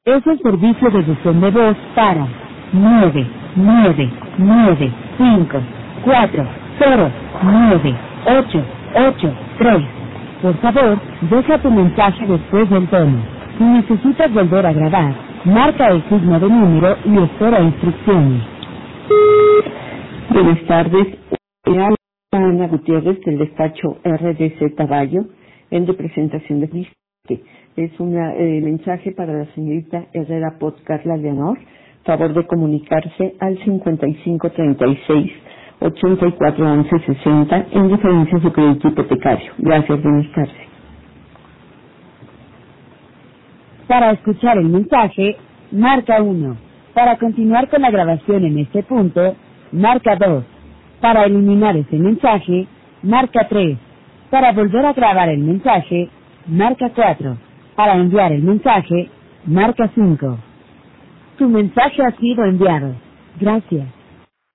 Es el servicio de buzón de voz para 99954098883. Por favor, deja tu mensaje después del tono. Si necesitas volver a grabar, marca el signo de número y espera instrucciones. Buenas tardes. Habla Ana Gutiérrez del despacho RDC Taballo en representación de Cristi. Es un mensaje para la señorita Herrera Pot Carla Leonor. Favor de comunicarse al 5536-841160 en diferencias de crédito hipotecario. Gracias, buenas tardes. Para escuchar el mensaje, marca 1. Para continuar con la grabación en este punto, marca 2. Para eliminar ese mensaje, marca 3. Para volver a grabar el mensaje, marca 4. Para enviar el mensaje, marca 5. Tu mensaje ha sido enviado. Gracias.